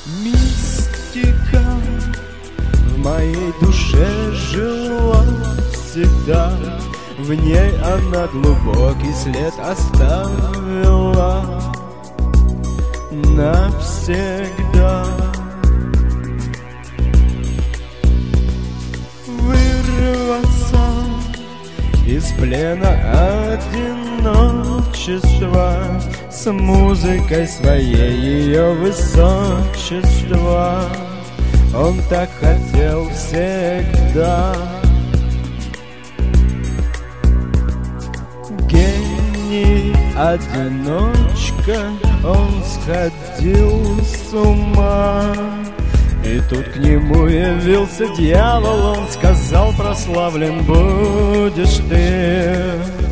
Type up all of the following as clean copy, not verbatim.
Мистика в моей душе жила всегда, в ней она глубокий след оставила навсегда. Вырваться из плена одиночества с музыкой своей ее высочества он так хотел всегда. Гений, одиночка, он сходил с ума. И тут к нему явился дьявол, он сказал: прославлен будешь ты,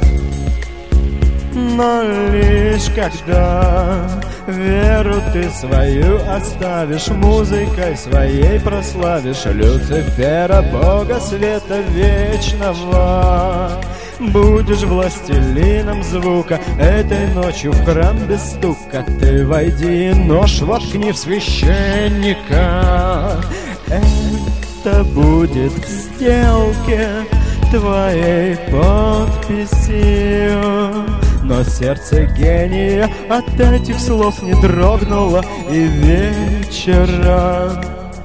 но лишь когда веру ты свою оставишь, музыкой своей прославишь Люцифера, Бога света вечного. Будешь властелином звука, этой ночью в храм без стука ты войди и нож воткни в священника. Это будет в сделке твоей подписью. Но сердце гения от этих слов не дрогнуло, и вечером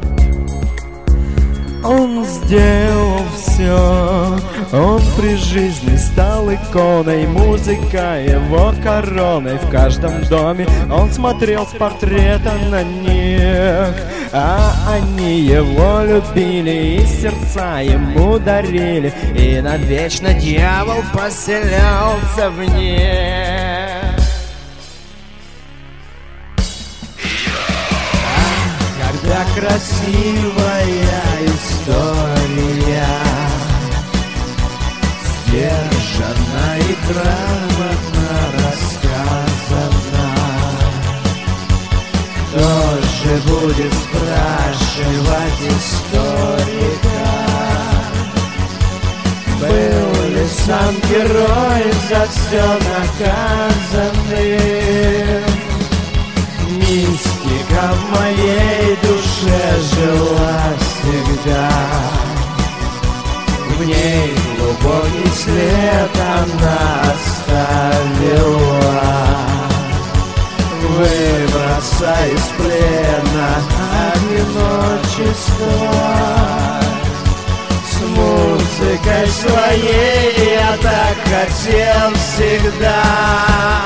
он сделал все. Он при жизни стал иконой, музыка его короной. В каждом доме он смотрел с портрета на них, а они его любили и сердца ему дарили, и навечно дьявол поселялся в них. Когда красивая история сдержанно и грамотно рассказана, кто же будет спрашивать историка, был ли сам герой за все наказанный? Мистика в моей душе жила всегда, в ней глубокий след она оставила. Выбраться из плена одиночества с музыкой своей я так хотел всегда.